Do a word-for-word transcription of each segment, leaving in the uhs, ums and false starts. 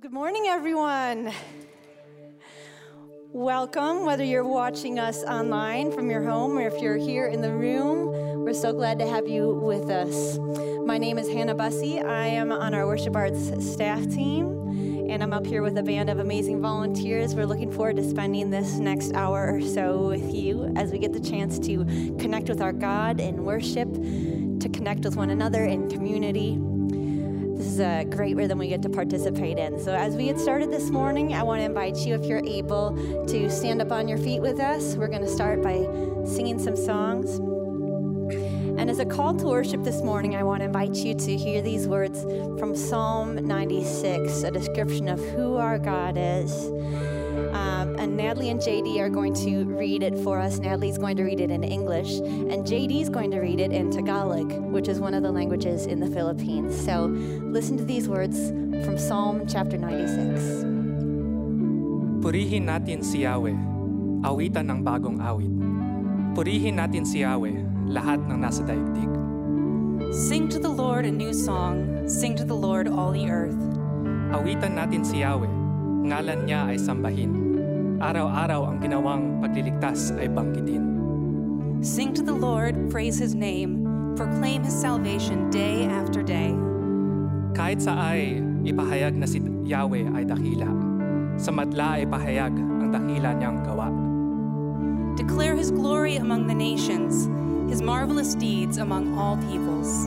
Good morning, everyone. Welcome, whether you're watching us online from your home or if you're here in the room. We're so glad to have you with us. My name is Hannah Bussey. I am on our Worship Arts staff team, and I'm up here with a band of amazing volunteers. We're looking forward to spending this next hour or so with you as we get the chance to connect with our God in worship, to connect with one another in community. This is a great rhythm we get to participate in. So as we get started this morning, I want to invite you, if you're able, to stand up on your feet with us. We're going to start by singing some songs. And as a call to worship this morning, I want to invite you to hear these words from Psalm ninety-six, a description of who our God is. Um, and Natalie and J D are going to read it for us. Natalie's going to read it in English, and J D's going to read it in Tagalog, which is one of the languages in the Philippines. So listen to these words from Psalm chapter ninety-six. Purihin natin si Yahweh, awitan ng bagong awit. Purihin natin si Yahweh, lahat ng nasa daigdig. Sing to the Lord a new song, sing to the Lord all the earth. Awitan natin si Yahweh, ngalan niya ay sambahin. Araw-araw ang ginawang pagliligtas ay banggitin. Sing to the Lord, praise His name, proclaim His salvation day after day. Kahit sa ay ipahayag na si Yahweh ay dakila, sa madla ay pahayag ang dakila niyang gawa. Declare His glory among the nations, His marvelous deeds among all peoples.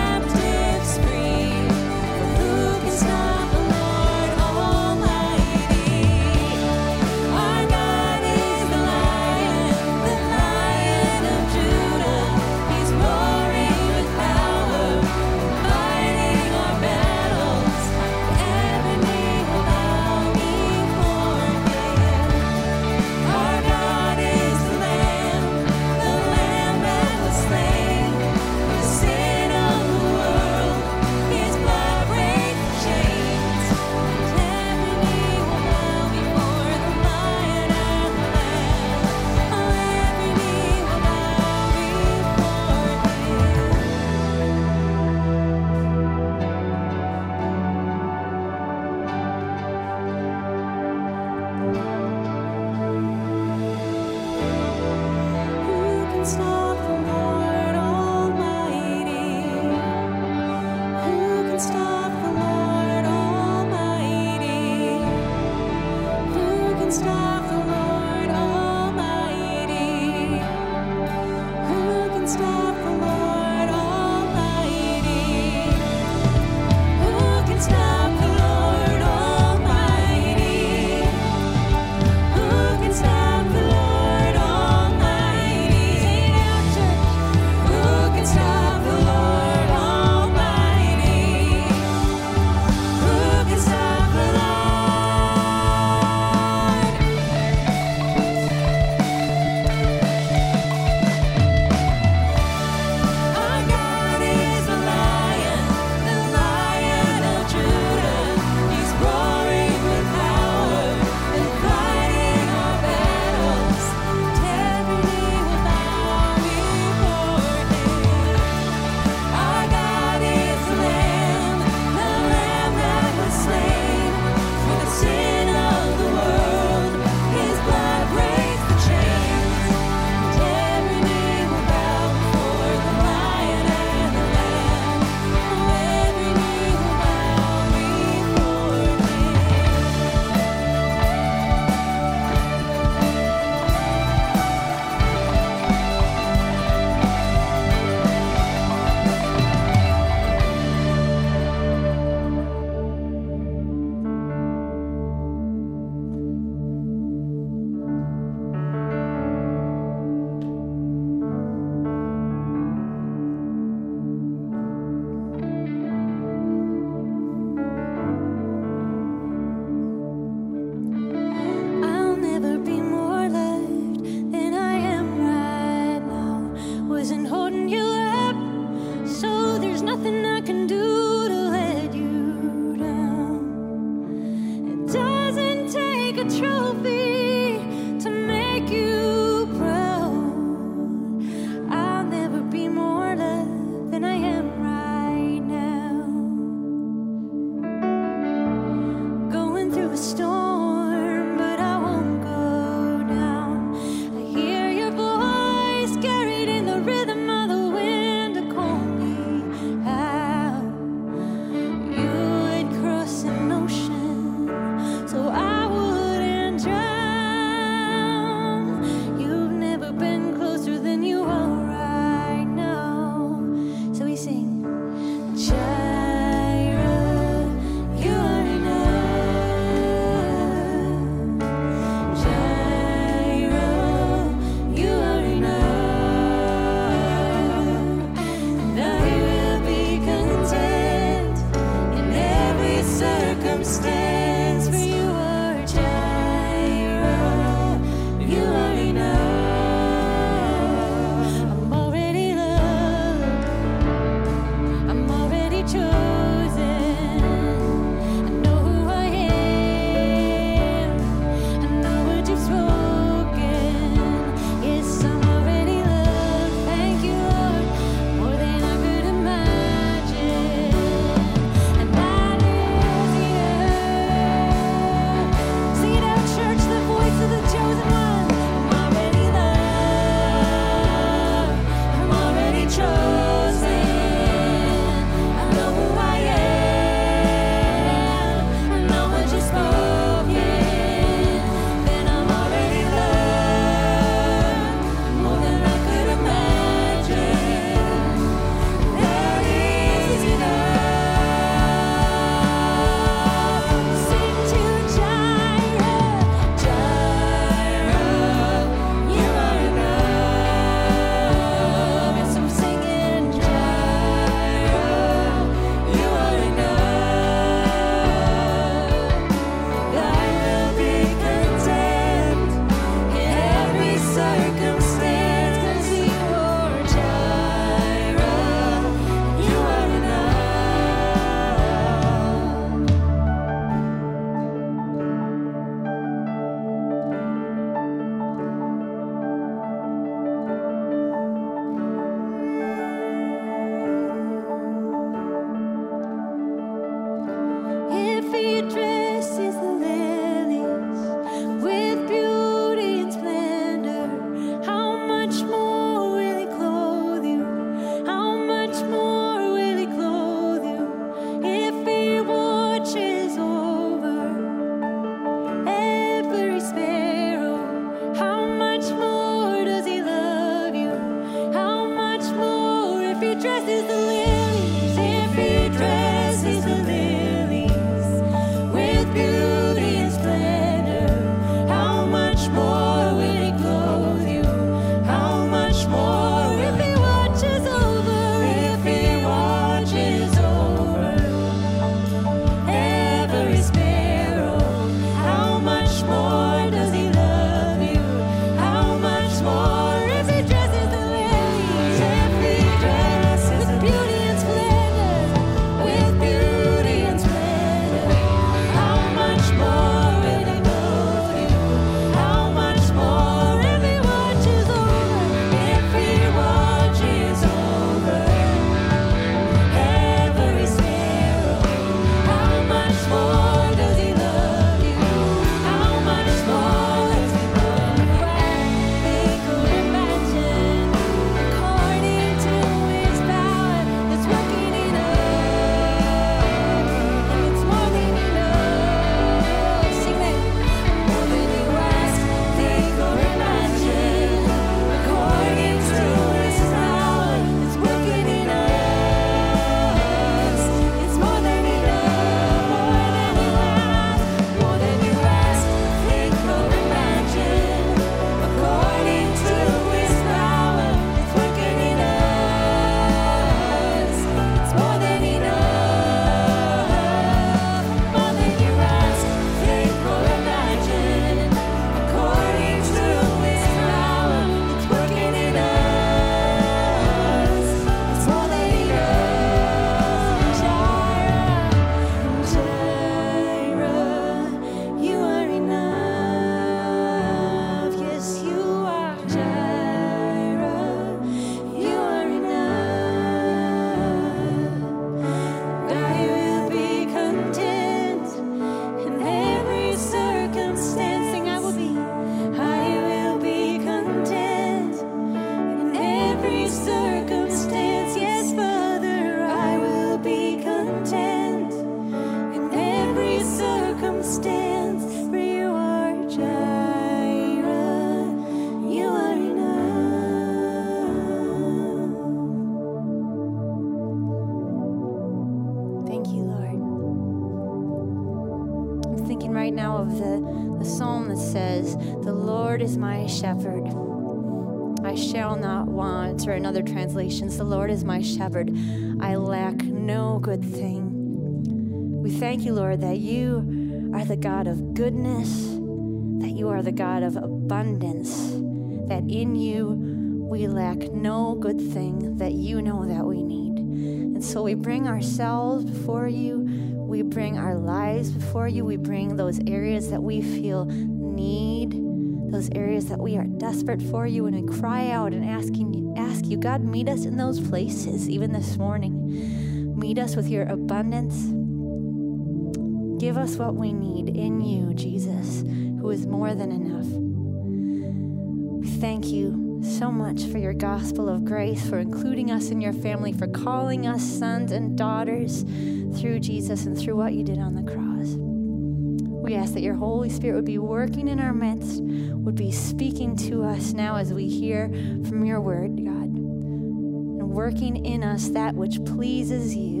now of the, the psalm that says, "The Lord is my shepherd. I shall not want," or in other translations, "The Lord is my shepherd. I lack no good thing." We thank you, Lord, that you are the God of goodness, that you are the God of abundance, that in you we lack no good thing, that you know that we need. And so we bring ourselves before you. We bring our lives before you. We bring those areas that we feel need, those areas that we are desperate for you, and we cry out and asking you, ask you, God, meet us in those places, even this morning. Meet us with your abundance. Give us what we need in you, Jesus, who is more than enough. We thank you so much for your gospel of grace, for including us in your family, for calling us sons and daughters through Jesus and through what you did on the cross. We ask that your Holy Spirit would be working in our midst, would be speaking to us now as we hear from your word, God, and working in us that which pleases you.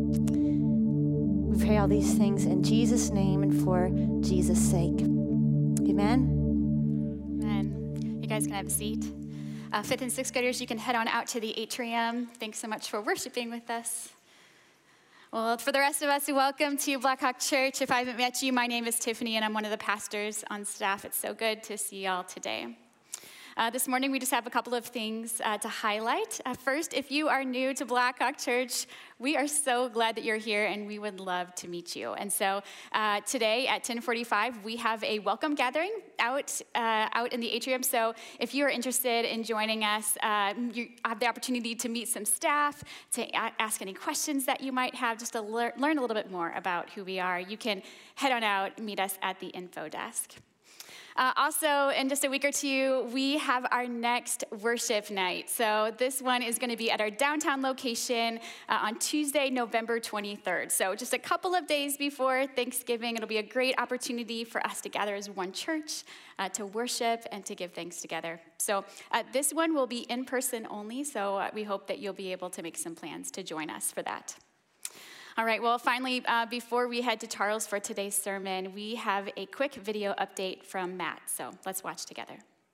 We pray all these things in Jesus' name and for Jesus' sake. Amen. Amen. You guys can have a seat. Uh, fifth and sixth graders, you can head on out to the atrium. Thanks so much for worshiping with us. Well, for the rest of us, welcome to Blackhawk Church. If I haven't met you, my name is Tiffany, and I'm one of the pastors on staff. It's so good to see y'all today. Uh, this morning, we just have a couple of things uh, to highlight. Uh, first, if you are new to Blackhawk Church, we are so glad that you're here, and we would love to meet you. And so uh, today at ten forty-five, we have a welcome gathering out uh, out in the atrium. So if you are interested in joining us, uh, you have the opportunity to meet some staff, to a- ask any questions that you might have, just to lear- learn a little bit more about who we are. You can head on out and meet us at the info desk. Uh, also, in just a week or two, we have our next worship night. So this one is going to be at our downtown location uh, on Tuesday, November twenty-third. So just a couple of days before Thanksgiving, it'll be a great opportunity for us to gather as one church, uh, to worship and to give thanks together. So uh, this one will be in person only, so uh, we hope that you'll be able to make some plans to join us for that. All right, well, finally, uh, before we head to Charles for today's sermon, we have a quick video update from Matt. So let's watch together.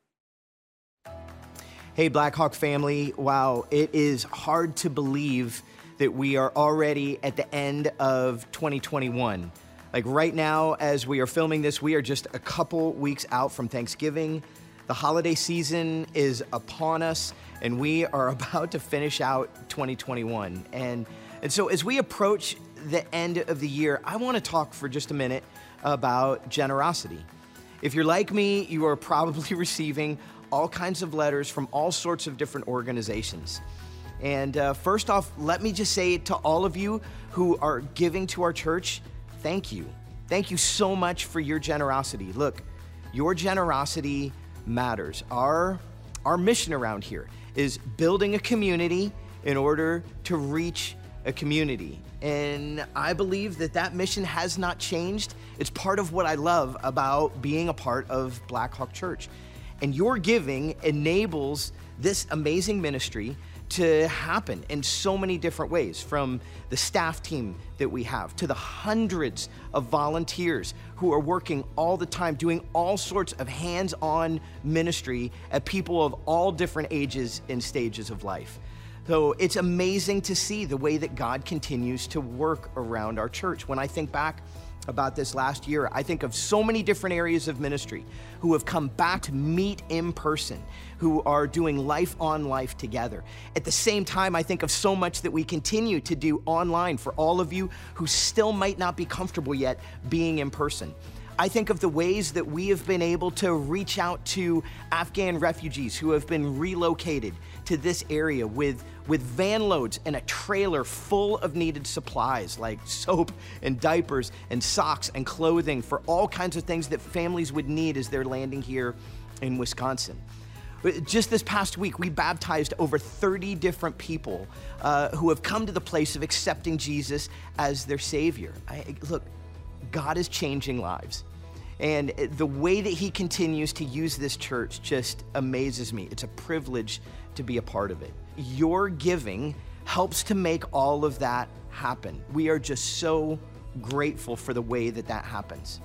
Hey, Blackhawk family. Wow, it is hard to believe that we are already at the end of twenty twenty-one. Like right now, as we are filming this, we are just a couple weeks out from Thanksgiving. The holiday season is upon us, and we are about to finish out twenty twenty-one. And And so as we approach the end of the year, I want to talk for just a minute about generosity. If you're like me, you are probably receiving all kinds of letters from all sorts of different organizations. And uh, first off, let me just say to all of you who are giving to our church, thank you. Thank you so much for your generosity. Look, your generosity matters. Our, our mission around here is building a community in order to reach a community. And I believe that that mission has not changed. It's part of what I love about being a part of Blackhawk Church. And your giving enables this amazing ministry to happen in so many different ways, from the staff team that we have to the hundreds of volunteers who are working all the time, doing all sorts of hands-on ministry at people of all different ages and stages of life. So it's amazing to see the way that God continues to work around our church. When I think back about this last year, I think of so many different areas of ministry who have come back to meet in person, who are doing life on life together. At the same time, I think of so much that we continue to do online for all of you who still might not be comfortable yet being in person. I think of the ways that we have been able to reach out to Afghan refugees who have been relocated to this area with, with van loads and a trailer full of needed supplies like soap and diapers and socks and clothing for all kinds of things that families would need as they're landing here in Wisconsin. Just this past week, we baptized over thirty different people uh, who have come to the place of accepting Jesus as their Savior. I, look, God is changing lives. And the way that he continues to use this church just amazes me. It's a privilege to be a part of it. Your giving helps to make all of that happen. We are just so grateful for the way that that happens.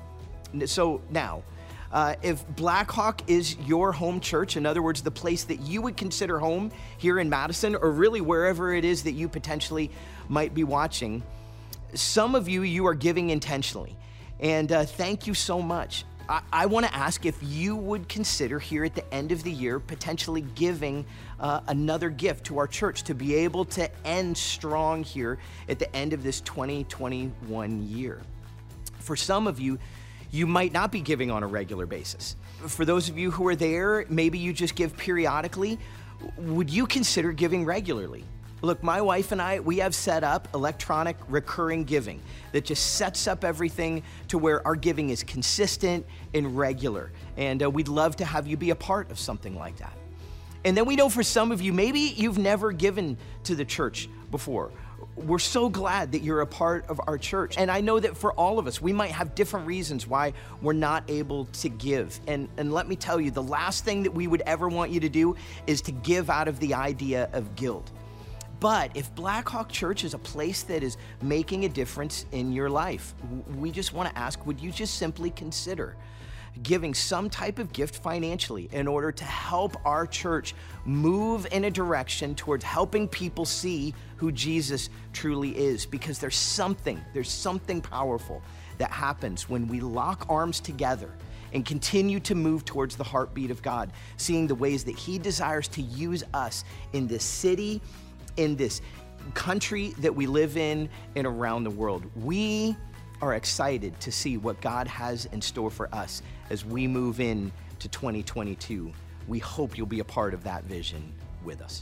So now, uh, if Blackhawk is your home church, in other words, the place that you would consider home here in Madison, or really wherever it is that you potentially might be watching, some of you, you are giving intentionally. And uh, thank you so much. I, I want to ask if you would consider here at the end of the year potentially giving uh, another gift to our church to be able to end strong here at the end of this twenty twenty-one year. For some of you, you might not be giving on a regular basis. For those of you who are there, maybe you just give periodically. Would you consider giving regularly? Look, my wife and I, we have set up electronic recurring giving that just sets up everything to where our giving is consistent and regular. And uh, we'd love to have you be a part of something like that. And then we know for some of you, maybe you've never given to the church before. We're so glad that you're a part of our church. And I know that for all of us, we might have different reasons why we're not able to give. And, and let me tell you, the last thing that we would ever want you to do is to give out of the idea of guilt. But if Blackhawk Church is a place that is making a difference in your life, we just want to ask, would you just simply consider giving some type of gift financially in order to help our church move in a direction towards helping people see who Jesus truly is? Because there's something, there's something powerful that happens when we lock arms together and continue to move towards the heartbeat of God, seeing the ways that He desires to use us in this city, in this country that we live in, and around the world. We are excited to see what God has in store for us as we move in to twenty twenty-two. We hope you'll be a part of that vision with us.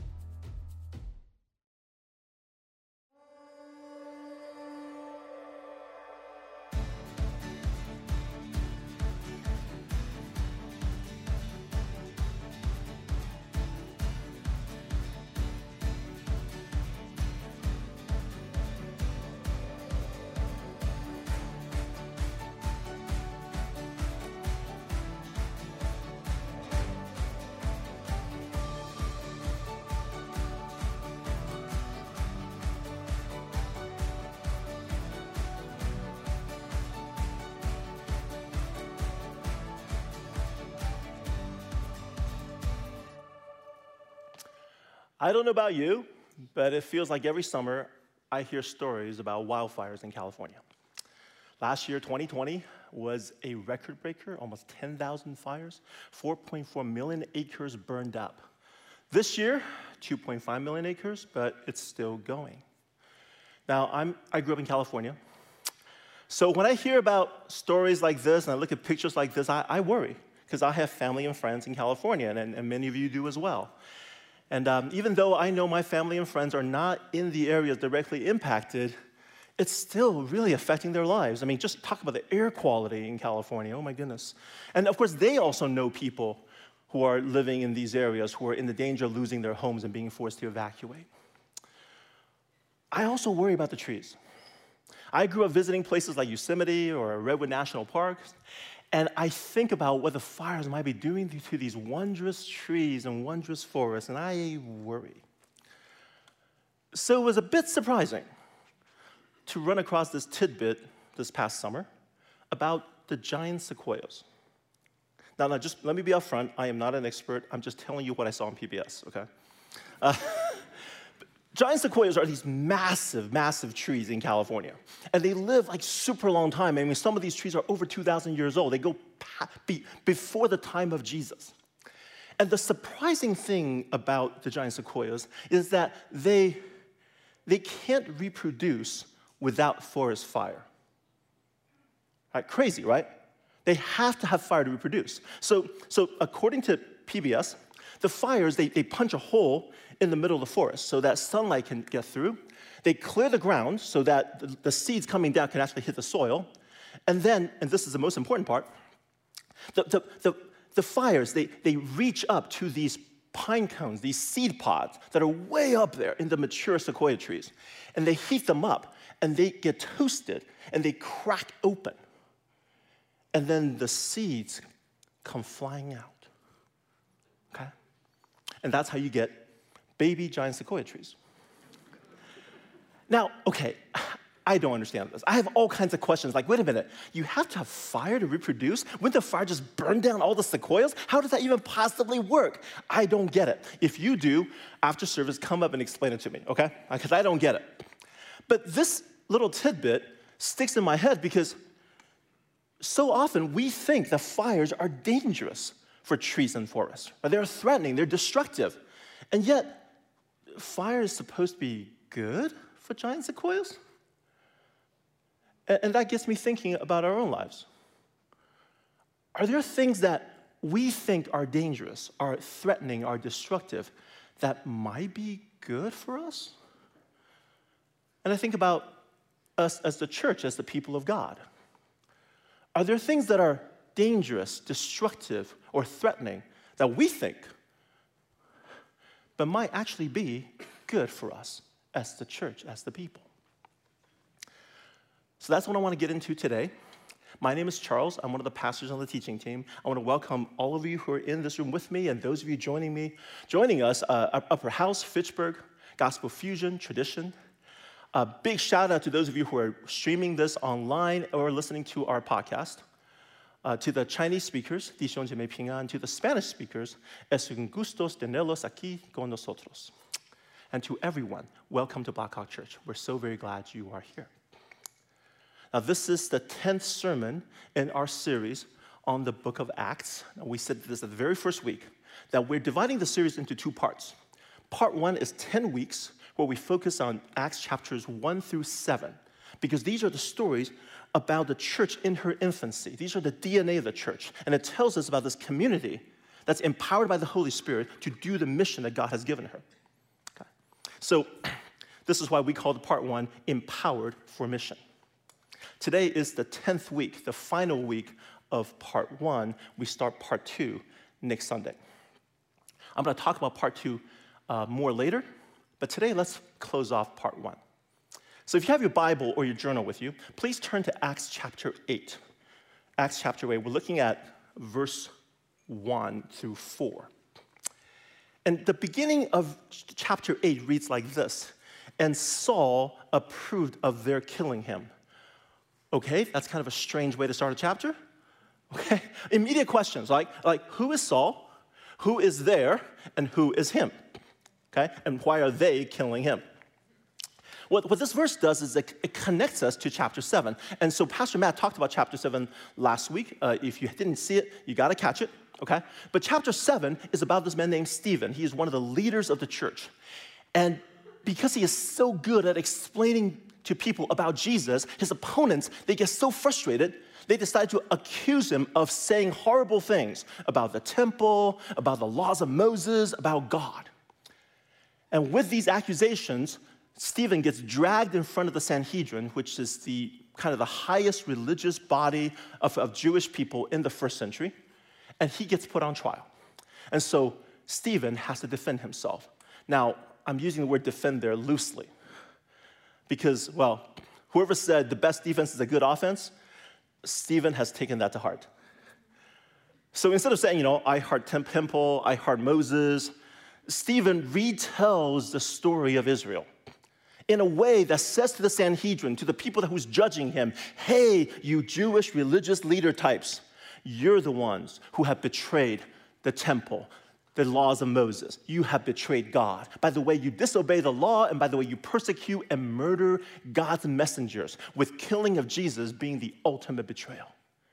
I don't know about you, but it feels like every summer I hear stories about wildfires in California. Last year, twenty twenty, was a record breaker, almost ten thousand fires, four point four million acres burned up. This year, two point five million acres, but it's still going. Now, I'm, I grew up in California, so when I hear about stories like this and I look at pictures like this, I, I worry, because I have family and friends in California, and, and many of you do as well. And um, even though I know my family and friends are not in the areas directly impacted, it's still really affecting their lives. I mean, just talk about the air quality in California, oh my goodness. And of course, they also know people who are living in these areas who are in the danger of losing their homes and being forced to evacuate. I also worry about the trees. I grew up visiting places like Yosemite or Redwood National Park, and I think about what the fires might be doing to these wondrous trees and wondrous forests, and I worry. So it was a bit surprising to run across this tidbit this past summer about the giant sequoias. Now, now just let me be upfront. I am not an expert. I'm just telling you what I saw on P B S, okay? Uh, Giant sequoias are these massive, massive trees in California. And they live like super long time. I mean, some of these trees are over two thousand years old. They go be, before the time of Jesus. And the surprising thing about the giant sequoias is that they, they can't reproduce without forest fire. Right? Crazy, right? They have to have fire to reproduce. So, so according to P B S, the fires, they, they punch a hole in the middle of the forest so that sunlight can get through. They clear the ground so that the, the seeds coming down can actually hit the soil. And then, and this is the most important part, the, the, the, the fires, they, they reach up to these pine cones, these seed pods that are way up there in the mature sequoia trees. And they heat them up, and they get toasted, and they crack open. And then the seeds come flying out, okay? And that's how you get baby giant sequoia trees. Now, okay, I don't understand this. I have all kinds of questions. Like, wait a minute, you have to have fire to reproduce? Wouldn't the fire just burn down all the sequoias? How does that even possibly work? I don't get it. If you do, after service, come up and explain it to me, okay? Because I don't get it. But this little tidbit sticks in my head because so often we think that fires are dangerous for trees and forests. Or they're threatening, they're destructive. And yet, fire is supposed to be good for giant sequoias? And that gets me thinking about our own lives. Are there things that we think are dangerous, are threatening, are destructive, that might be good for us? And I think about us as the church, as the people of God. Are there things that are dangerous, destructive, or threatening that we think, but might actually be good for us as the church, as the people? So that's what I want to get into today. My name is Charles. I'm one of the pastors on the teaching team. I want to welcome all of you who are in this room with me and those of you joining me, joining us, uh, Upper House, Fitchburg, Gospel Fusion, Tradition. A big shout out to those of you who are streaming this online or listening to our podcast. Uh, to the Chinese speakers, 弟兄姐妹平安, to the Spanish speakers, es un gusto tenerlos aquí con nosotros. And to everyone, welcome to Blackhawk Church. We're so very glad you are here. Now, this is the tenth sermon in our series on the book of Acts. Now, we said this at the very first week, that we're dividing the series into two parts. Part one is ten weeks, where we focus on Acts chapters one through seven, because these are the stories about the church in her infancy. These are the D N A of the church, and it tells us about this community that's empowered by the Holy Spirit to do the mission that God has given her. Okay. So this is why we call part one Empowered for Mission. Today is the tenth week, the final week of part one. We start part two next Sunday. I'm going to talk about part two uh, more later, but today let's close off part one. So if you have your Bible or your journal with you, please turn to Acts chapter eight. Acts chapter eight, we're looking at verse one through four. And the beginning of chapter eight reads like this: and Saul approved of their killing him. Okay, that's kind of a strange way to start a chapter. Okay, immediate questions like, like who is Saul, who is there, and who is him? Okay, and why are they killing him? What, what this verse does is it, it connects us to chapter seven. And so Pastor Matt talked about chapter seven last week. Uh, if you didn't see it, you got to catch it, okay? But chapter seven is about this man named Stephen. He is one of the leaders of the church. And because he is so good at explaining to people about Jesus, his opponents, they get so frustrated, they decide to accuse him of saying horrible things about the temple, about the laws of Moses, about God. And with these accusations, Stephen gets dragged in front of the Sanhedrin, which is the kind of the highest religious body of, of Jewish people in the first century, and he gets put on trial. And so Stephen has to defend himself. Now, I'm using the word defend there loosely, because, well, whoever said the best defense is a good offense, Stephen has taken that to heart. So instead of saying, you know, I heart temple, I heart Moses, Stephen retells the story of Israel in a way that says to the Sanhedrin, to the people who's judging him, hey, you Jewish religious leader types, you're the ones who have betrayed the temple, the laws of Moses. You have betrayed God by the way you disobey the law and by the way you persecute and murder God's messengers, with killing of Jesus being the ultimate betrayal.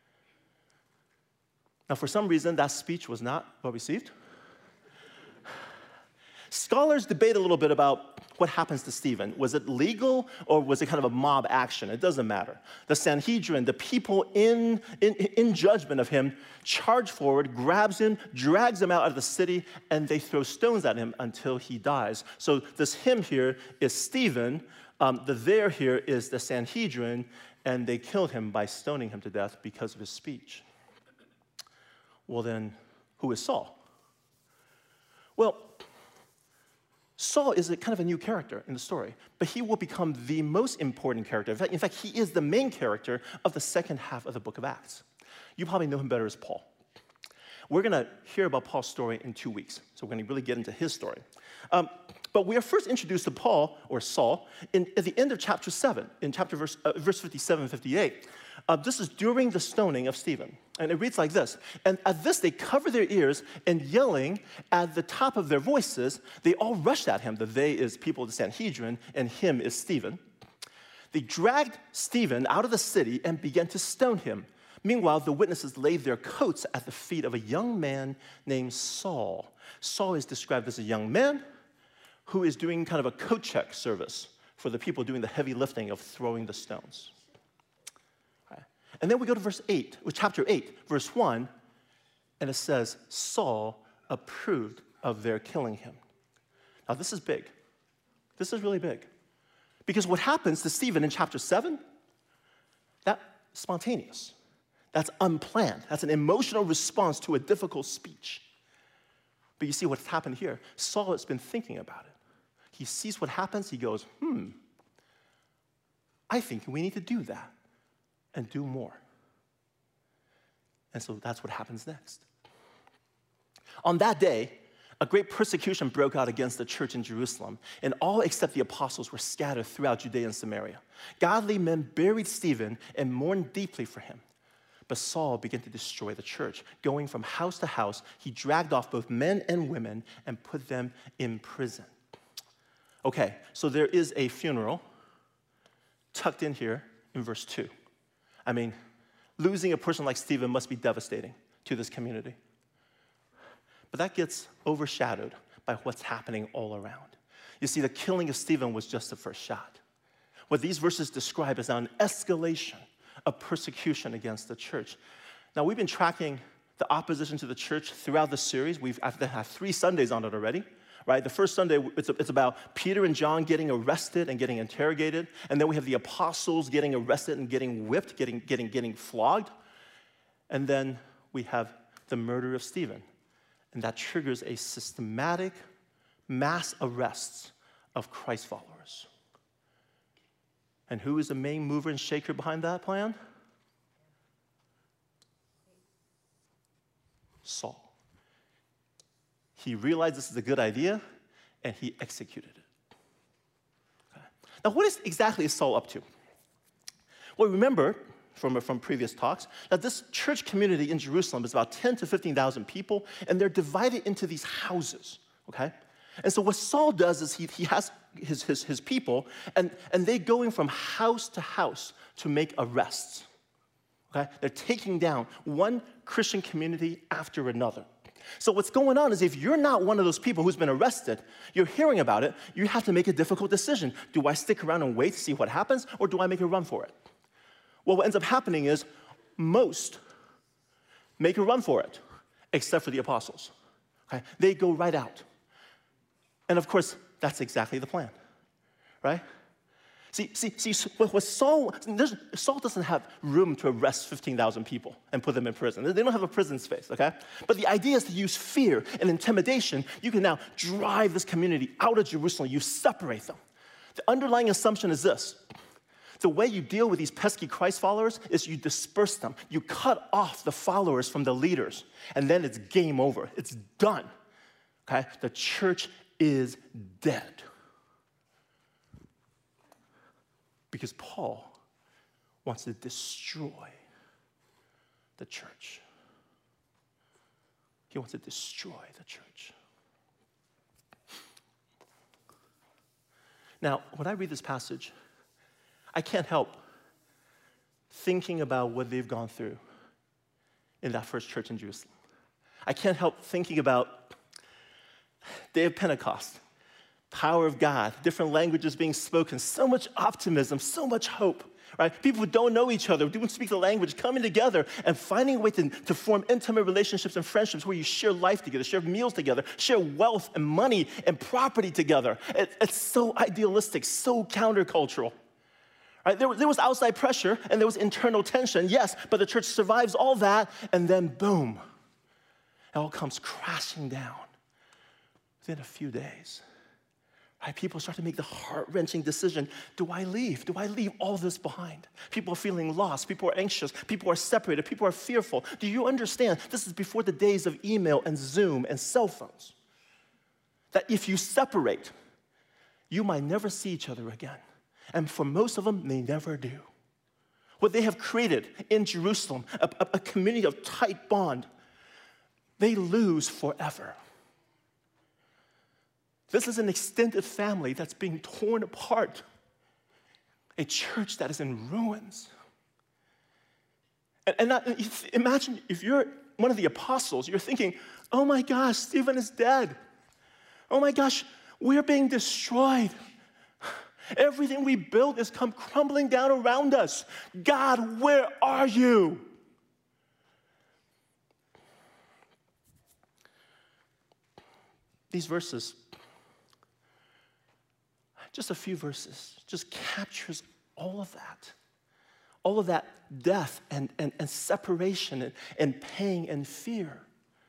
Now, for some reason, that speech was not well received. Scholars debate a little bit about what happens to Stephen. Was it legal or was it kind of a mob action? It doesn't matter. The Sanhedrin, the people in, in, in judgment of him, charge forward, grabs him, drags him out of the city, and they throw stones at him until he dies. So this him here is Stephen. Um, the there here is the Sanhedrin, and they killed him by stoning him to death because of his speech. Well then, who is Saul? Well, Saul is a kind of a new character in the story, but he will become the most important character. In fact, in fact, he is the main character of the second half of the book of Acts. You probably know him better as Paul. We're going to hear about Paul's story in two weeks, so we're going to really get into his story. Um, But we are first introduced to Paul, or Saul, in, at the end of chapter seven, in chapter verse, uh, verse fifty-seven and fifty-eight. Uh, this is during the stoning of Stephen. And it reads like this. And at this, they cover their ears, and yelling at the top of their voices, they all rushed at him. The they is people of the Sanhedrin, and him is Stephen. They dragged Stephen out of the city and began to stone him. Meanwhile, the witnesses laid their coats at the feet of a young man named Saul. Saul is described as a young man who is doing kind of a coat check service for the people doing the heavy lifting of throwing the stones. Right. And then we go to verse eight, or chapter eight, verse one, and it says, Saul approved of their killing him. Now this is big. This is really big. Because what happens to Stephen in chapter seven, that's spontaneous. That's unplanned. That's an emotional response to a difficult speech. But you see what's happened here. Saul has been thinking about it. He sees what happens. He goes, hmm, I think we need to do that and do more. And so that's what happens next. On that day, a great persecution broke out against the church in Jerusalem, and all except the apostles were scattered throughout Judea and Samaria. Godly men buried Stephen and mourned deeply for him. But Saul began to destroy the church. Going from house to house, he dragged off both men and women and put them in prison. Okay, so there is a funeral tucked in here in verse two. I mean, losing a person like Stephen must be devastating to this community. But that gets overshadowed by what's happening all around. You see, the killing of Stephen was just the first shot. What these verses describe is now an escalation of persecution against the church. Now, we've been tracking the opposition to the church throughout the series. We've had three Sundays on it already, right? The first Sunday, it's, it's about Peter and John getting arrested and getting interrogated. And then we have the apostles getting arrested and getting whipped, getting, getting, getting flogged. And then we have the murder of Stephen. And that triggers a systematic mass arrests of Christ followers. And who is the main mover and shaker behind that plan? Saul. He realized this is a good idea, and he executed it. Okay. Now, what is exactly is Saul up to? Well, remember from, from previous talks that this church community in Jerusalem is about ten to fifteen thousand people, and they're divided into these houses, okay? And so what Saul does is he, he has his, his, his people, and, and they're going from house to house to make arrests, okay? They're taking down one Christian community after another. So what's going on is if you're not one of those people who's been arrested, you're hearing about it, you have to make a difficult decision. Do I stick around and wait to see what happens, or do I make a run for it? Well, what ends up happening is most make a run for it, except for the apostles. Okay? They go right out. And of course, that's exactly the plan, right? See, see, see. What Saul, Saul doesn't have room to arrest fifteen thousand people and put them in prison. They don't have a prison space, okay? But the idea is to use fear and intimidation. You can now drive this community out of Jerusalem. You separate them. The underlying assumption is this. The way you deal with these pesky Christ followers is you disperse them. You cut off the followers from the leaders, and then it's game over. It's done, okay? The church is dead. Because Paul wants to destroy the church. He wants to destroy the church. Now, when I read this passage, I can't help thinking about what they've gone through in that first church in Jerusalem. I can't help thinking about Day of Pentecost, power of God, different languages being spoken, so much optimism, so much hope, right? People who don't know each other, who don't speak the language, coming together and finding a way to, to form intimate relationships and friendships where you share life together, share meals together, share wealth and money and property together. It, it's so idealistic, so countercultural. Right? There, there was outside pressure and there was internal tension, yes, but the church survives all that, and then boom, it all comes crashing down within a few days. Right? People start to make the heart-wrenching decision, do I leave? Do I leave all this behind? People are feeling lost. People are anxious. People are separated. People are fearful. Do you understand? This is before the days of email and Zoom and cell phones. That if you separate, you might never see each other again. And for most of them, they never do. What they have created in Jerusalem, a, a, a community of tight bond, they lose forever. This is an extended family that's being torn apart. A church that is in ruins. And, and not, imagine if you're one of the apostles, you're thinking, oh my gosh, Stephen is dead. Oh my gosh, we're being destroyed. Everything we built has come crumbling down around us. God, where are you? These verses, just a few verses, just captures all of that. All of that death and, and, and separation and, and pain and fear.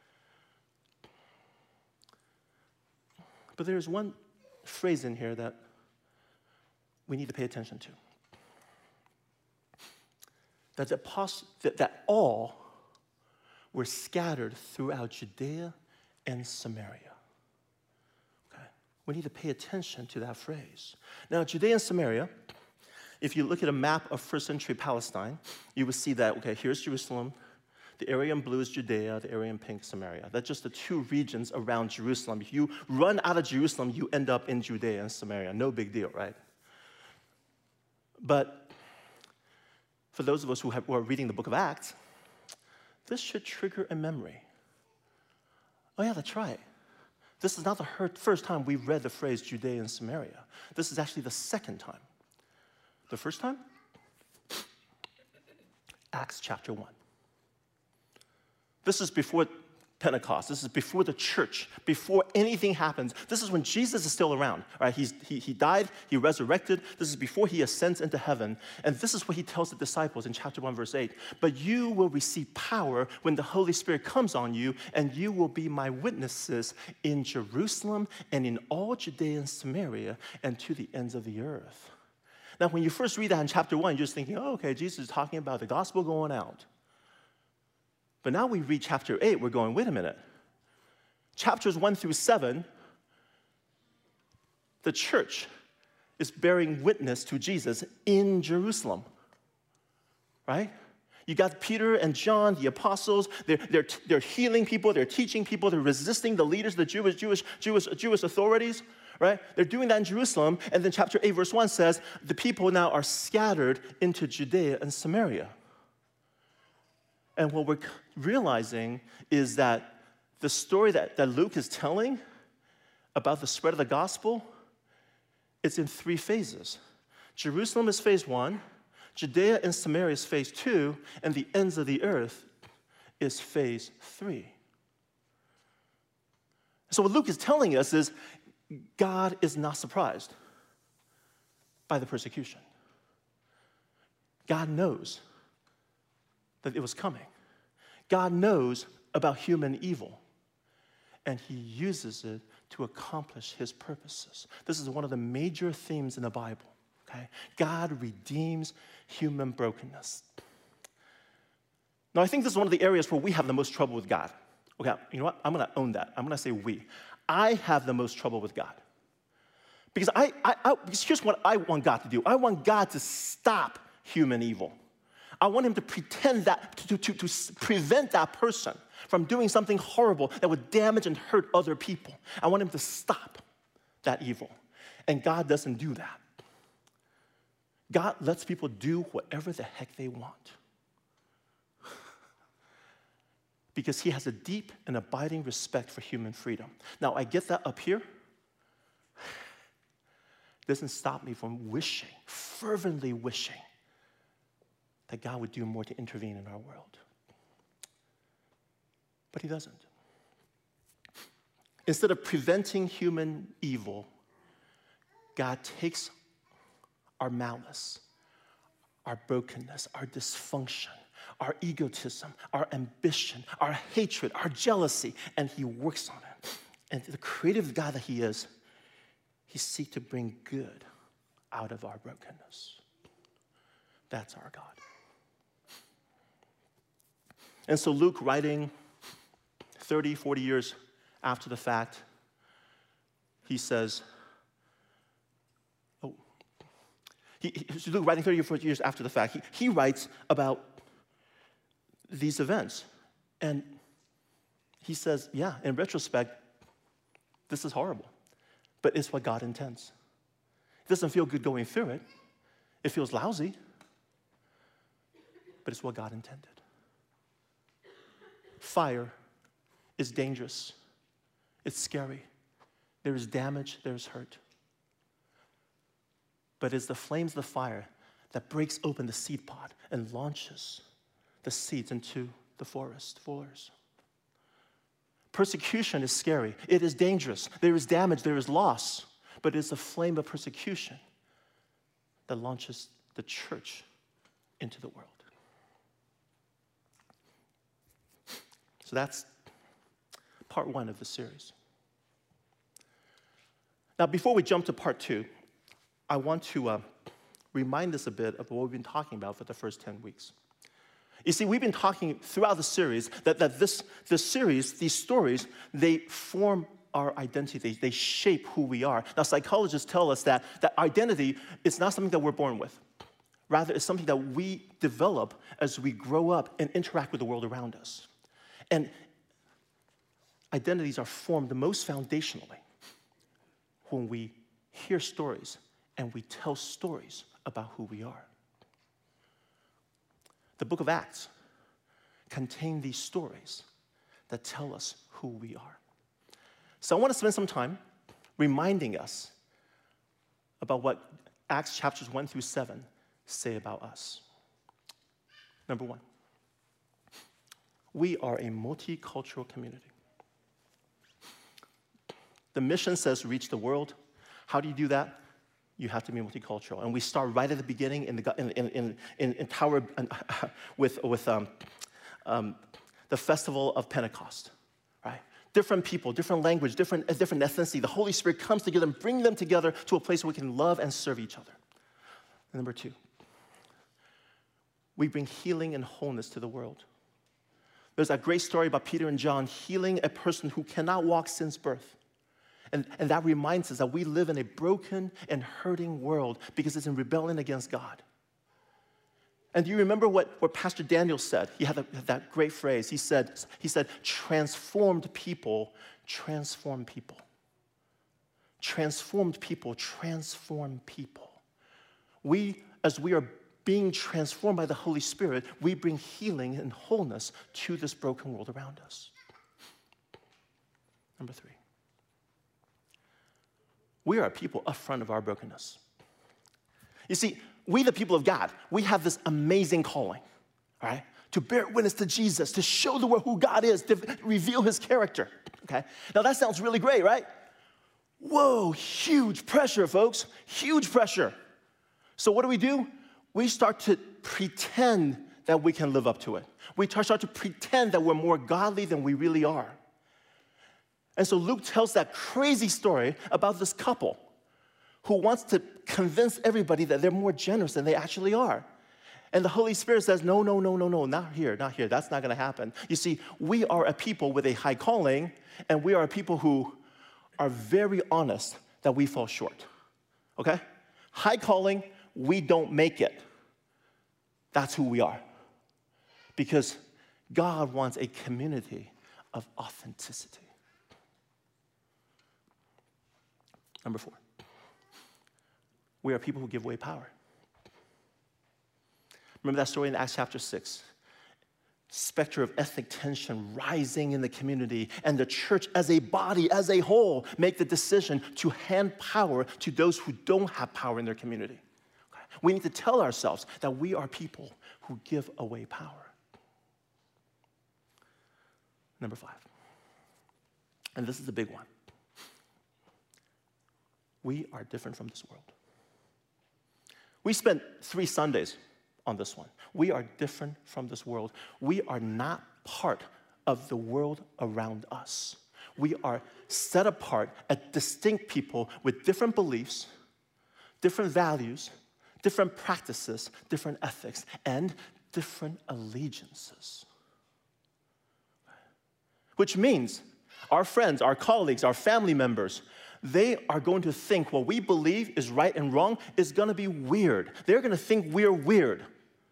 But there's one phrase in here that we need to pay attention to. That, the apost- that, that all were scattered throughout Judea and Samaria. Okay? We need to pay attention to that phrase. Now, Judea and Samaria, if you look at a map of first century Palestine, you will see that, okay, here's Jerusalem. The area in blue is Judea, the area in pink is Samaria. That's just the two regions around Jerusalem. If you run out of Jerusalem, you end up in Judea and Samaria. No big deal, right? But for those of us who, have, who are reading the book of Acts, this should trigger a memory. Oh yeah, that's right. This is not the first time we've read the phrase Judea and Samaria. This is actually the second time. The first time? Acts chapter one. This is before Pentecost. This is before the church, before anything happens. This is when Jesus is still around. Right? He's, he, he died, he resurrected. This is before he ascends into heaven. And this is what he tells the disciples in chapter one, verse eight. But you will receive power when the Holy Spirit comes on you, and you will be my witnesses in Jerusalem and in all Judea and Samaria and to the ends of the earth. Now, when you first read that in chapter one, you're just thinking, oh, okay, Jesus is talking about the gospel going out. But now we read chapter eight, we're going, wait a minute. Chapters one through seven, the church is bearing witness to Jesus in Jerusalem, right? You got Peter and John, the apostles, they're, they're, they're healing people, they're teaching people, they're resisting the leaders, the Jewish, Jewish, Jewish, Jewish authorities, right? They're doing that in Jerusalem, and then chapter eight, verse one says, the people now are scattered into Judea and Samaria. And what we're realizing is that the story that, that Luke is telling about the spread of the gospel, it's in three phases. Jerusalem is phase one, Judea and Samaria is phase two, and the ends of the earth is phase three. So what Luke is telling us is God is not surprised by the persecution. God knows that it was coming. God knows about human evil, and he uses it to accomplish his purposes. This is one of the major themes in the Bible, okay? God redeems human brokenness. Now, I think this is one of the areas where we have the most trouble with God. Okay, you know what? I'm gonna own that. I'm gonna say we. I have the most trouble with God. Because I, I, I because here's what I want God to do. I want God to stop human evil. I want him to pretend that, to, to, to prevent that person from doing something horrible that would damage and hurt other people. I want him to stop that evil. And God doesn't do that. God lets people do whatever the heck they want. Because he has a deep and abiding respect for human freedom. Now, I get that up here. It doesn't stop me from wishing, fervently wishing, that God would do more to intervene in our world. But he doesn't. Instead of preventing human evil, God takes our malice, our brokenness, our dysfunction, our egotism, our ambition, our hatred, our jealousy, and he works on it. And the creative God that he is, he seeks to bring good out of our brokenness. That's our God. And so Luke, writing thirty, forty years after the fact, he says, He, he's Luke writing thirty or forty years after the fact. He, he writes about these events. And he says, yeah, in retrospect, this is horrible. But it's what God intends. It doesn't feel good going through it. It feels lousy. But it's what God intended. Fire is dangerous. It's scary. There is damage. There is hurt. But it's the flames of the fire that breaks open the seed pod and launches the seeds into the forest floors. Persecution is scary. It is dangerous. There is damage. There is loss. But it's the flame of persecution that launches the church into the world. So that's part one of the series. Now, before we jump to part two, I want to uh, remind us a bit of what we've been talking about for the first ten weeks. You see, we've been talking throughout the series that, that this, this series, these stories, they form our identity. They, they shape who we are. Now, psychologists tell us that, that identity is not something that we're born with. Rather, it's something that we develop as we grow up and interact with the world around us. And identities are formed the most foundationally when we hear stories and we tell stories about who we are. The book of Acts contains these stories that tell us who we are. So I want to spend some time reminding us about what Acts chapters one through seven say about us. Number one, we are a multicultural community. The mission says reach the world. How do you do that? You have to be multicultural. And we start right at the beginning in, the, in, in, in, in Tower with, with um, um, the festival of Pentecost, right? Different people, different language, different, different ethnicity. The Holy Spirit comes together and brings them together to a place where we can love and serve each other. And number two, we bring healing and wholeness to the world. There's that great story about Peter and John healing a person who cannot walk since birth. And, and that reminds us that we live in a broken and hurting world because it's in rebellion against God. And do you remember what, what Pastor Daniel said? He had, a, that great phrase. He said, he said, transformed people transform people. Transformed people transform people. We, as we are being transformed by the Holy Spirit, we bring healing and wholeness to this broken world around us. Number three. We are a people upfront of our brokenness. You see, we the people of God, we have this amazing calling, all right? To bear witness to Jesus, to show the world who God is, to reveal his character, okay? Now that sounds really great, right? Whoa, huge pressure, folks, huge pressure. So what do we do? We start to pretend that we can live up to it. We start to pretend that we're more godly than we really are. And so Luke tells that crazy story about this couple who wants to convince everybody that they're more generous than they actually are. And the Holy Spirit says, no, no, no, no, no, not here, not here. That's not going to happen. You see, we are a people with a high calling, and we are a people who are very honest that we fall short, okay? High calling, we don't make it. That's who we are. Because God wants a community of authenticity. Number four, we are people who give away power. Remember that story in Acts chapter six? Specter of ethnic tension rising in the community, and the church as a body, as a whole, make the decision to hand power to those who don't have power in their community. Okay? We need to tell ourselves that we are people who give away power. Number five, and this is the big one. We are different from this world. We spent three Sundays on this one. We are different from this world. We are not part of the world around us. We are set apart as distinct people with different beliefs, different values, different practices, different ethics, and different allegiances. Which means our friends, our colleagues, our family members, they are going to think what we believe is right and wrong is going to be weird. They're going to think we're weird.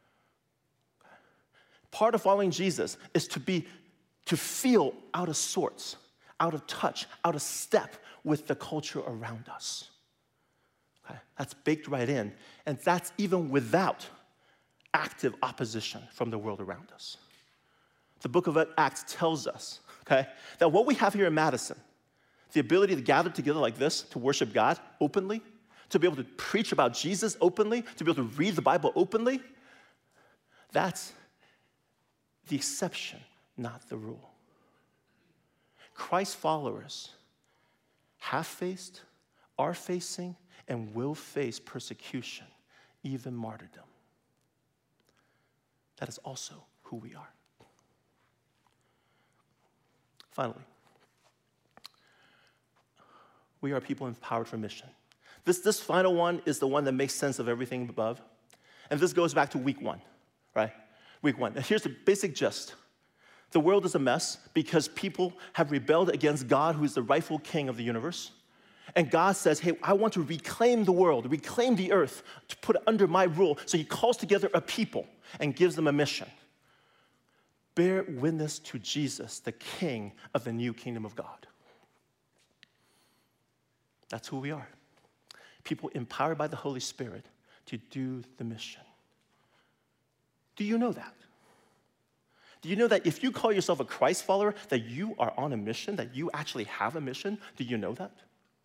Part of following Jesus is to be, to feel out of sorts, out of touch, out of step with the culture around us. Okay? That's baked right in, and that's even without active opposition from the world around us. The book of Acts tells us, okay, that what we have here in Madison, the ability to gather together like this, to worship God openly, to be able to preach about Jesus openly, to be able to read the Bible openly, that's the exception, not the rule. Christ followers have faced, are facing, and will face persecution, even martyrdom. That is also who we are. Finally, we are people empowered for mission. This, this final one is the one that makes sense of everything above. And this goes back to week one, right? Week one. And here's the basic gist. The world is a mess because people have rebelled against God, who is the rightful king of the universe. And God says, hey, I want to reclaim the world, reclaim the earth, to put it under my rule. So he calls together a people and gives them a mission. Bear witness to Jesus, the King of the new kingdom of God. That's who we are. People empowered by the Holy Spirit to do the mission. Do you know that? Do you know that if you call yourself a Christ follower, that you are on a mission, that you actually have a mission? Do you know that?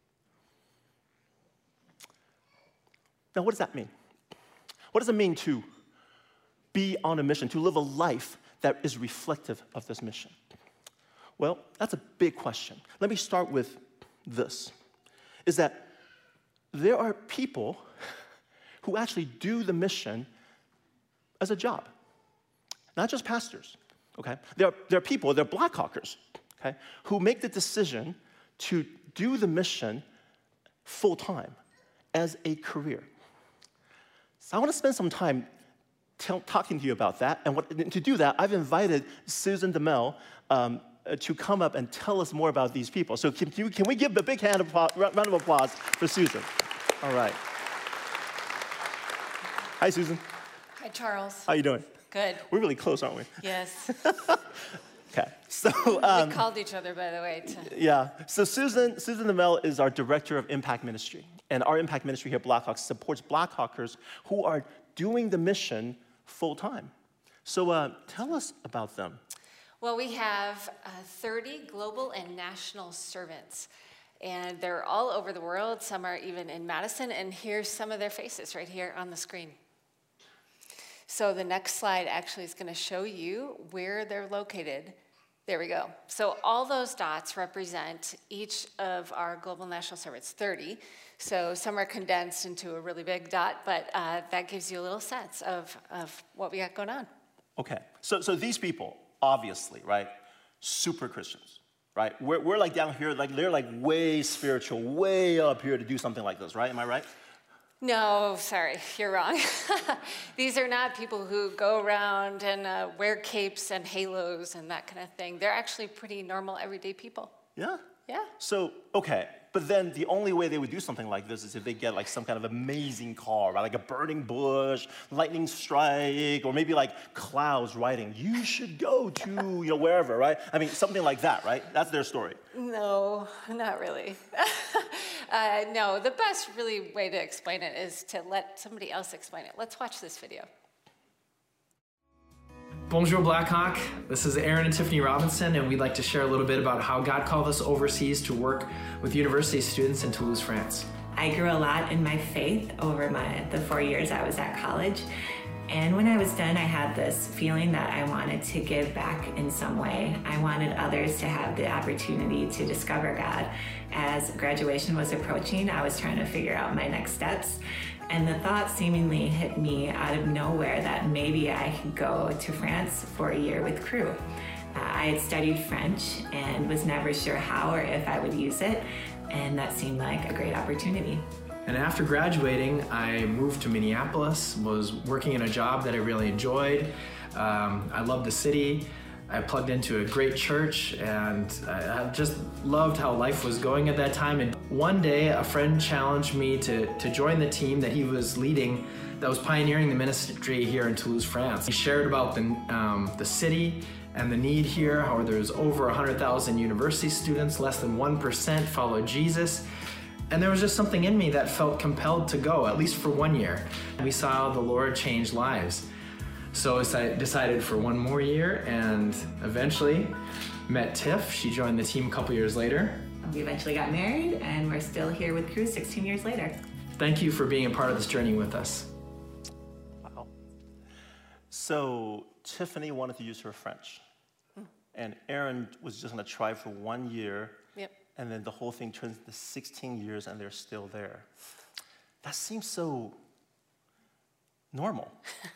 Now, what does that mean? What does it mean to be on a mission, to live a life that is reflective of this mission? Well, that's a big question. Let me start with this, is that there are people who actually do the mission as a job, not just pastors, okay? There are, there are people, there are Blackhawkers, okay, who make the decision to do the mission full-time as a career. So I want to spend some time tell, talking to you about that, and what, to do that, I've invited Susan DeMel um, to come up and tell us more about these people. So can, you, can we give a big hand of, round of applause for Susan? All right. Hi, Susan. Hi, Charles. How you doing? Good. We're really close, aren't we? Yes. Okay. So um, we called each other, by the way. To... Yeah. So Susan, Susan DeMel is our director of Impact Ministry, and our Impact Ministry here at Blackhawks supports Blackhawkers who are doing the mission full time. So uh, tell us about them. Well, we have uh, thirty global and national servants, and they're all over the world. Some are even in Madison, and here's some of their faces right here on the screen. So the next slide actually is going to show you where they're located. There we go. So all those dots represent each of our global national servants, thirty. So some are condensed into a really big dot, but uh, that gives you a little sense of, of what we got going on. Okay. So, so these people, obviously, right, super Christians, right? We're, we're like down here, like they're like way spiritual, way up here to do something like this, right? Am I right? No, sorry, you're wrong. These are not people who go around and uh, wear capes and halos and that kind of thing. They're actually pretty normal, everyday people. Yeah? Yeah. So, okay, but then the only way they would do something like this is if they get like some kind of amazing car, right? Like a burning bush, lightning strike, or maybe like clouds writing, you should go to, you know, wherever, right? I mean, something like that, right? That's their story. No, not really. uh, no, the best really way to explain it is to let somebody else explain it. Let's watch this video. Bonjour Blackhawk, this is Aaron and Tiffany Robinson, and we'd like to share a little bit about how God called us overseas to work with university students in Toulouse, France. I grew a lot in my faith over my, the four years I was at college, and when I was done, I had this feeling that I wanted to give back in some way. I wanted others to have the opportunity to discover God. As graduation was approaching, I was trying to figure out my next steps. And the thought seemingly hit me out of nowhere that maybe I could go to France for a year with Cru. Uh, I had studied French and was never sure how or if I would use it, and that seemed like a great opportunity. And after graduating, I moved to Minneapolis, was working in a job that I really enjoyed. Um, I loved the city, I plugged into a great church, and I just loved how life was going at that time. And one day, a friend challenged me to, to join the team that he was leading that was pioneering the ministry here in Toulouse, France. He shared about the, um, the city and the need here, how there's over one hundred thousand university students, less than one percent follow Jesus. And there was just something in me that felt compelled to go, at least for one year. We saw the Lord change lives. So I decided for one more year, and eventually met Tiff. She joined the team a couple years later. We eventually got married, and we're still here with Cruise sixteen years later. Thank you for being a part of this journey with us. Wow. So Tiffany wanted to use her French, hmm. and Aaron was just going to try for one year, yep. and then the whole thing turns into sixteen years, and they're still there. That seems so normal.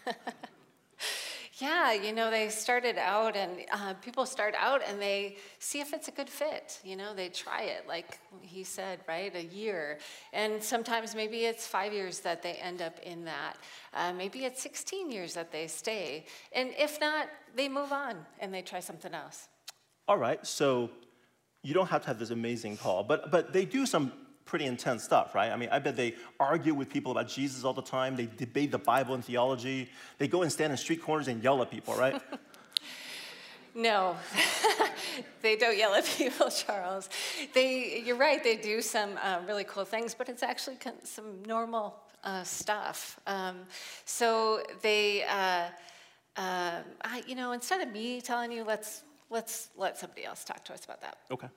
Yeah, you know, they started out, and uh, people start out and they see if it's a good fit. You know, they try it, like he said, right, a year. And sometimes maybe it's five years that they end up in that. Uh, maybe it's sixteen years that they stay. And if not, they move on and they try something else. All right, so you don't have to have this amazing call, but, but they do some pretty intense stuff, right? I mean, I bet they argue with people about Jesus all the time. They debate the Bible and theology. They go and stand in street corners and yell at people, right? No, they don't yell at people, Charles. They, you're right, they do some uh, really cool things, but it's actually some normal uh, stuff. Um, so they, uh, uh, I, you know, instead of me telling you, let's, let's let somebody else talk to us about that. Okay.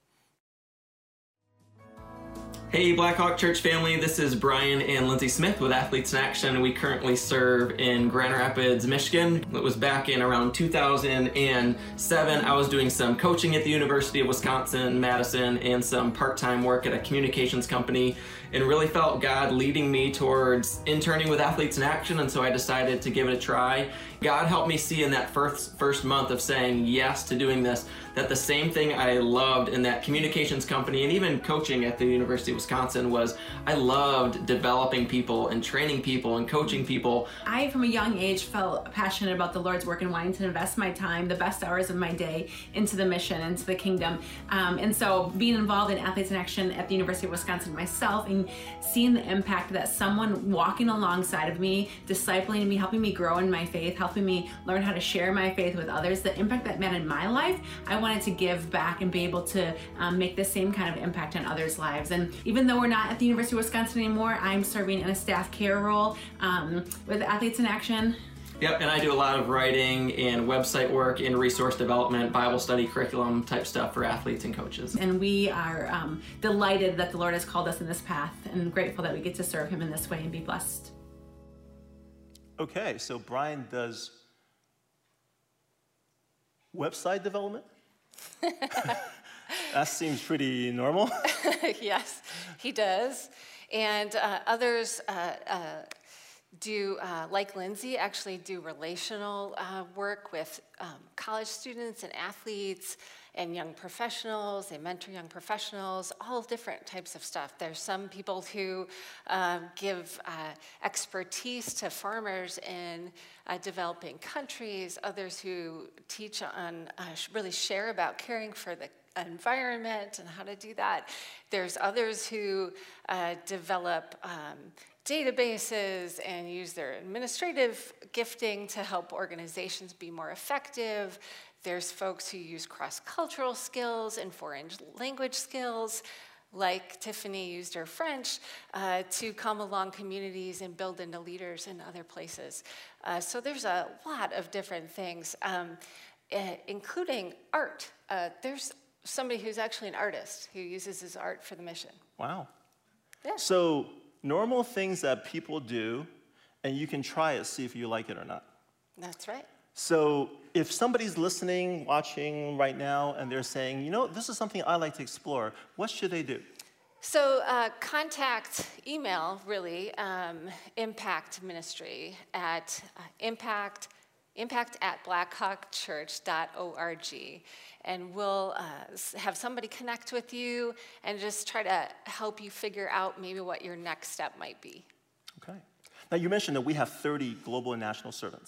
Hey Blackhawk Church family, this is Brian and Lindsay Smith with Athletes in Action. We currently serve in Grand Rapids, Michigan. It was back in around two thousand seven. I was doing some coaching at the University of Wisconsin-Madison and some part-time work at a communications company, and really felt God leading me towards interning with Athletes in Action, and so I decided to give it a try. God helped me see in that first, first month of saying yes to doing this, that the same thing I loved in that communications company and even coaching at the University of Wisconsin was I loved developing people and training people and coaching people. I, from a young age, felt passionate about the Lord's work and wanting to invest my time, the best hours of my day, into the mission, into the kingdom. Um, and so being involved in Athletes in Action at the University of Wisconsin myself and seeing the impact that someone walking alongside of me, discipling me, helping me grow in my faith, helping me learn how to share my faith with others, the impact that meant in my life, I wanted to give back and be able to um, make the same kind of impact on others' lives. And even though we're not at the University of Wisconsin anymore, I'm serving in a staff care role um, with Athletes in Action. Yep, and I do a lot of writing and website work and resource development, Bible study, curriculum type stuff for athletes and coaches. And we are um, delighted that the Lord has called us in this path and grateful that we get to serve Him in this way and be blessed. Okay, so Brian does website development? That seems pretty normal. Yes, he does. And uh, others uh, uh, do, uh, like Lindsay, actually do relational uh, work with um, college students and athletes and young professionals. They mentor young professionals, all different types of stuff. There's some people who uh, give uh, expertise to farmers in uh, developing countries, others who teach on, uh, really share about caring for the environment and how to do that. There's others who uh, develop um, databases and use their administrative gifting to help organizations be more effective. There's folks who use cross-cultural skills and foreign language skills, like Tiffany used her French, uh, to come along communities and build into leaders in other places. Uh, so there's a lot of different things, um, uh, including art. Uh, there's somebody who's actually an artist who uses his art for the mission. Wow. Yeah. So normal things that people do, and you can try it, see if you like it or not. That's right. So if somebody's listening, watching right now, and they're saying, you know, this is something I like to explore, what should they do? So uh, contact, email, really, um, Impact Ministry at uh, impact, impact at blackhawk church dot org. And we'll uh, have somebody connect with you and just try to help you figure out maybe what your next step might be. Okay. Now, you mentioned that we have thirty global and national servants.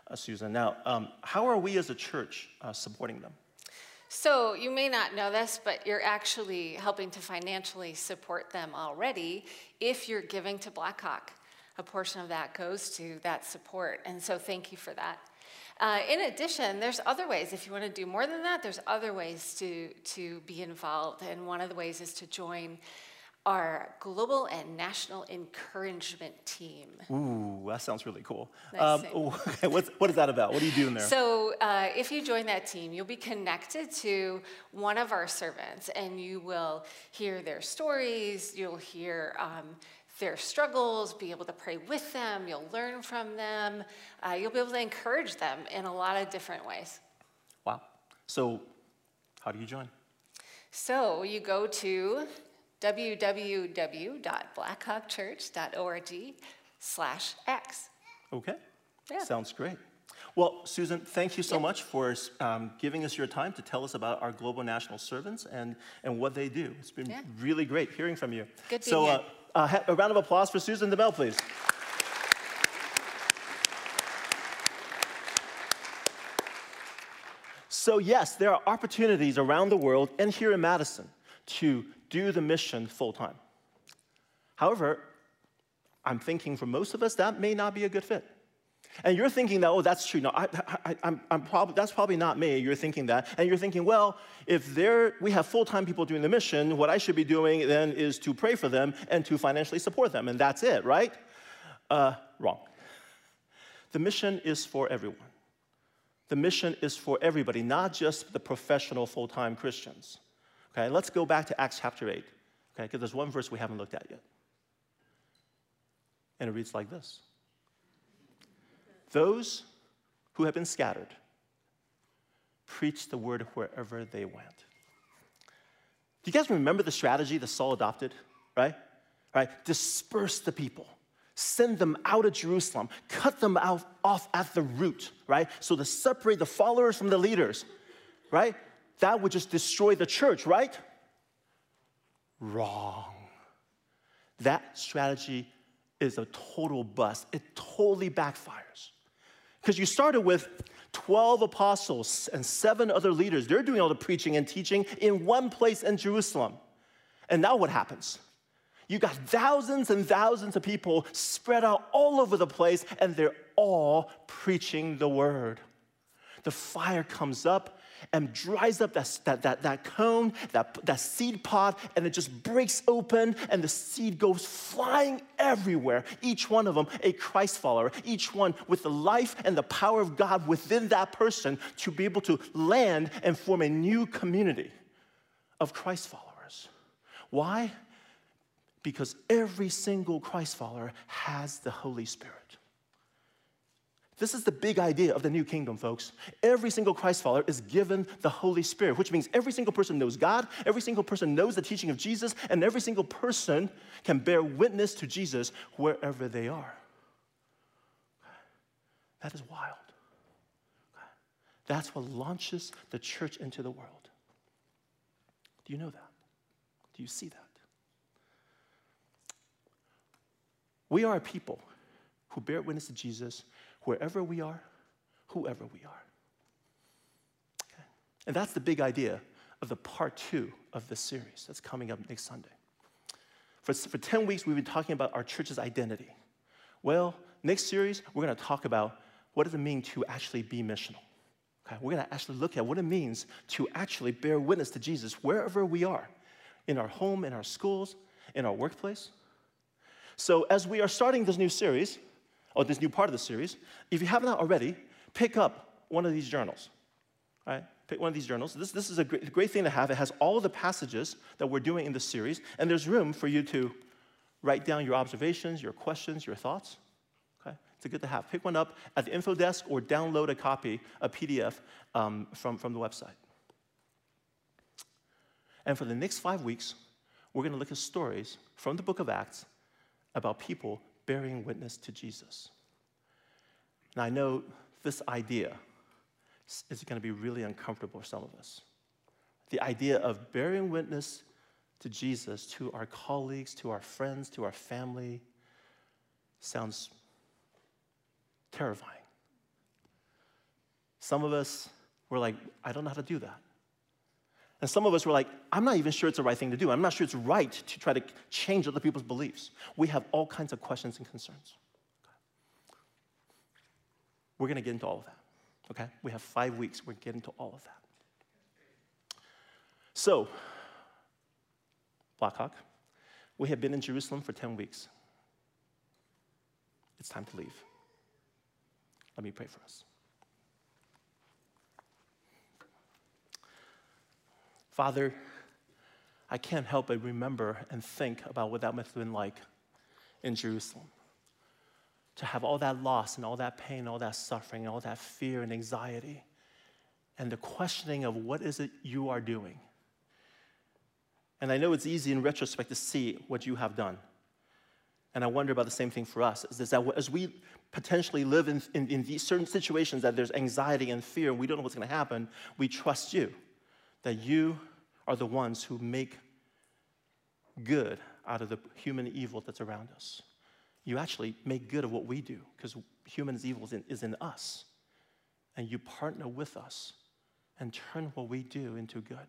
uh, Susan. Now, um, how are we as a church uh, supporting them? So you may not know this, but you're actually helping to financially support them already if you're giving to Blackhawk. A portion of that goes to that support, and so thank you for that. Uh, in addition, there's other ways. If you want to do more than that, there's other ways to, to be involved, and one of the ways is to join our global and national encouragement team. Ooh, that sounds really cool. Nice. Um, okay, what's, what is that about? What are you doing there? So uh, if you join that team, you'll be connected to one of our servants, and you will hear their stories, you'll hear um, their struggles, be able to pray with them, you'll learn from them, uh, you'll be able to encourage them in a lot of different ways. Wow. So how do you join? So you go to w w w dot blackhawk church dot org slash x. Okay. Yeah. Sounds great. Well, Susan, thank you so yeah. much for um, giving us your time to tell us about our global national servants and, and what they do. It's been yeah. really great hearing from you. Good being so, here. Uh, uh, a round of applause for Susan DeMel, please. So yes, there are opportunities around the world and here in Madison to do the mission full-time. However, I'm thinking for most of us, that may not be a good fit. And you're thinking that, oh, that's true. No, I, I, I'm, I'm probably, that's probably not me. You're thinking that. And you're thinking, well, if there, we have full-time people doing the mission, what I should be doing then is to pray for them and to financially support them. And that's it, right? Uh, wrong. The mission is for everyone. The mission is for everybody, not just the professional full-time Christians. Okay, let's go back to Acts chapter eight, okay, because there's one verse we haven't looked at yet. And it reads like this. Those who have been scattered preached the word wherever they went. Do you guys remember the strategy that Saul adopted, right? Right? Disperse the people. Send them out of Jerusalem. Cut them out, off at the root, right? So to separate the followers from the leaders, right? That would just destroy the church, right? Wrong. That strategy is a total bust. It totally backfires. Because you started with twelve apostles and seven other leaders. They're doing all the preaching and teaching in one place in Jerusalem. And now what happens? You got thousands and thousands of people spread out all over the place, and they're all preaching the word. The fire comes up and dries up that, that, that, that cone, that, that seed pod, and it just breaks open, and the seed goes flying everywhere. Each one of them a Christ follower, each one with the life and the power of God within that person to be able to land and form a new community of Christ followers. Why? Because every single Christ follower has the Holy Spirit. This is the big idea of the new kingdom, folks. Every single Christ follower is given the Holy Spirit, which means every single person knows God, every single person knows the teaching of Jesus, and every single person can bear witness to Jesus wherever they are. That is wild. That's what launches the church into the world. Do you know that? Do you see that? We are a people who bear witness to Jesus wherever we are, whoever we are. Okay. And that's the big idea of the part two of this series that's coming up next Sunday. For, for ten weeks, we've been talking about our church's identity. Well, next series, we're going to talk about what does it mean to actually be missional. Okay. We're going to actually look at what it means to actually bear witness to Jesus wherever we are, in our home, in our schools, in our workplace. So as we are starting this new series, or this new part of the series, if you haven't already, pick up one of these journals, right? Pick one of these journals. This, this is a great, great thing to have. It has all of the passages that we're doing in this series, and there's room for you to write down your observations, your questions, your thoughts, okay? It's a good to have. Pick one up at the info desk or download a copy, a P D F um, from, from the website. And for the next five weeks, we're gonna look at stories from the book of Acts about people bearing witness to Jesus. And I know this idea is going to be really uncomfortable for some of us. The idea of bearing witness to Jesus to our colleagues, to our friends, to our family sounds terrifying. Some of us were like, I don't know how to do that. And some of us were like, I'm not even sure it's the right thing to do. I'm not sure it's right to try to change other people's beliefs. We have all kinds of questions and concerns. We're going to get into all of that, okay? We have five weeks. We're going to get into all of that. So, Blackhawk, we have been in Jerusalem for ten weeks. It's time to leave. Let me pray for us. Father, I can't help but remember and think about what that must have been like in Jerusalem. To have all that loss and all that pain, all that suffering, and all that fear and anxiety, and the questioning of what is it you are doing. And I know it's easy in retrospect to see what you have done. And I wonder about the same thing for us, is that as we potentially live in, in, in these certain situations that there's anxiety and fear, and we don't know what's going to happen, we trust you, that you are the ones who make good out of the human evil that's around us. You actually make good of what we do, because human evil is in, is in us. And you partner with us and turn what we do into good.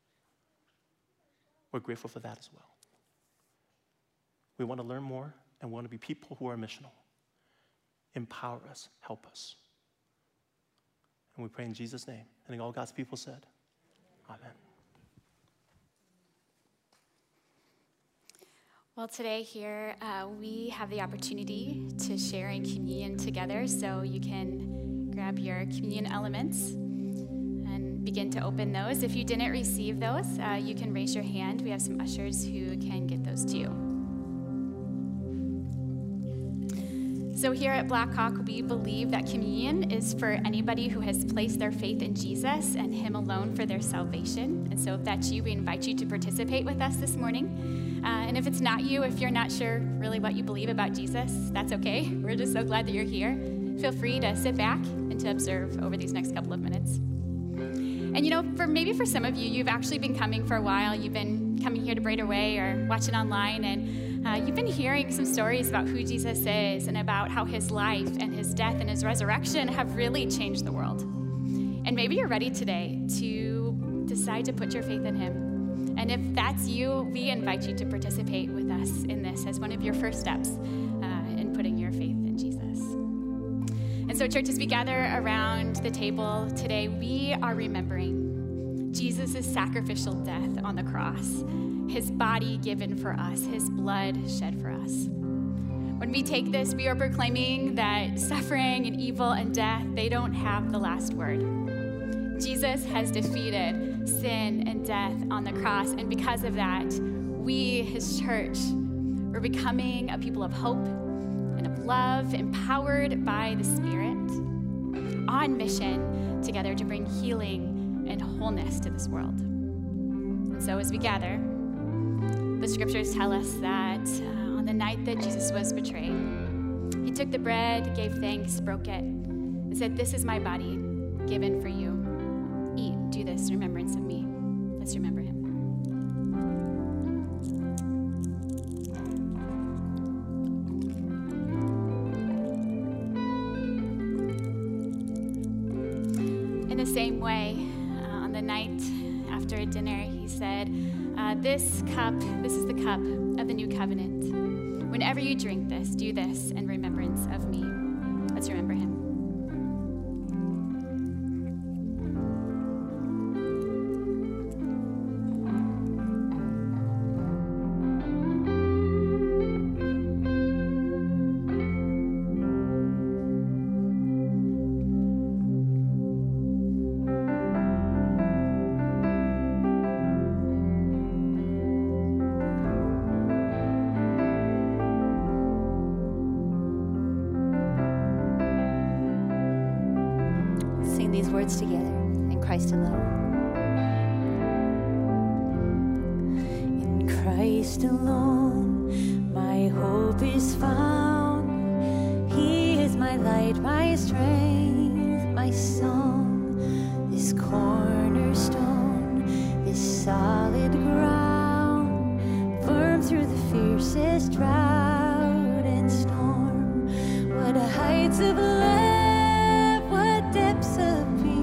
We're grateful for that as well. We want to learn more and want to be people who are missional. Empower us, help us. And we pray in Jesus' name. And all God's people said, amen. Well, today here, uh, we have the opportunity to share in communion together, so you can grab your communion elements and begin to open those. If you didn't receive those, uh, you can raise your hand. We have some ushers who can get those to you. So here at Blackhawk, we believe that communion is for anybody who has placed their faith in Jesus and Him alone for their salvation. And so if that's you, we invite you to participate with us this morning. Uh, and if it's not you, if you're not sure really what you believe about Jesus, that's okay. We're just so glad that you're here. Feel free to sit back and to observe over these next couple of minutes. And you know, for maybe for some of you, you've actually been coming for a while. You've been coming here to Brader Way or watching online, and uh, you've been hearing some stories about who Jesus is and about how His life and His death and His resurrection have really changed the world. And maybe you're ready today to decide to put your faith in Him. And if that's you, we invite you to participate with us in this as one of your first steps uh, in putting your faith in Jesus. And so, church, as we gather around the table today, we are remembering Jesus' sacrificial death on the cross, His body given for us, His blood shed for us. When we take this, we are proclaiming that suffering and evil and death, they don't have the last word. Jesus has defeated sin and death on the cross, and because of that, we, His church, we're becoming a people of hope and of love, empowered by the Spirit, on mission together to bring healing and wholeness to this world. And so as we gather, the scriptures tell us that uh, on the night that Jesus was betrayed, He took the bread, gave thanks, broke it, and said, "This is my body given for you. Eat, do this in remembrance of me." Let's remember Him. In the same way, uh, on the night after dinner, He said, uh, this cup, this is the cup of the new covenant. Whenever you drink this, do this in remembrance of me. Let's remember Him. Together in Christ alone. In Christ alone, my hope is found. He is my light, my strength, my song. This cornerstone, this solid ground, firm through the fiercest drought and storm. What heights of love, what depths of peace.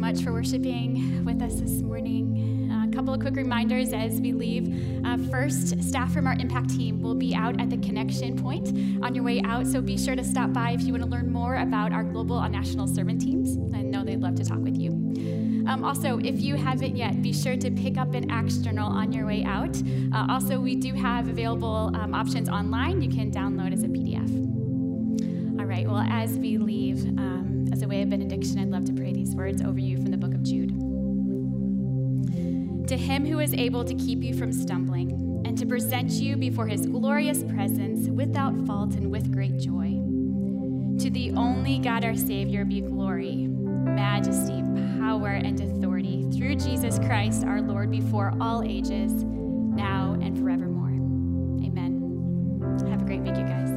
much for worshiping with us this morning. Uh, a couple of quick reminders as we leave. Uh, first, staff from our Impact team will be out at the connection point on your way out, so be sure to stop by if you want to learn more about our global and national servant teams. I know they'd love to talk with you. Um, also, if you haven't yet, be sure to pick up an Acts journal on your way out. Uh, also, we do have available um, options online you can download as a P D F. All right, well, as we leave, um, as a way of benediction, I'd love to pray these words over you from the book of Jude. To him who is able to keep you from stumbling and to present you before his glorious presence without fault and with great joy. To the only God our Savior be glory, majesty, power, and authority through Jesus Christ our Lord before all ages, now and forevermore. Amen. Have a great week, you guys.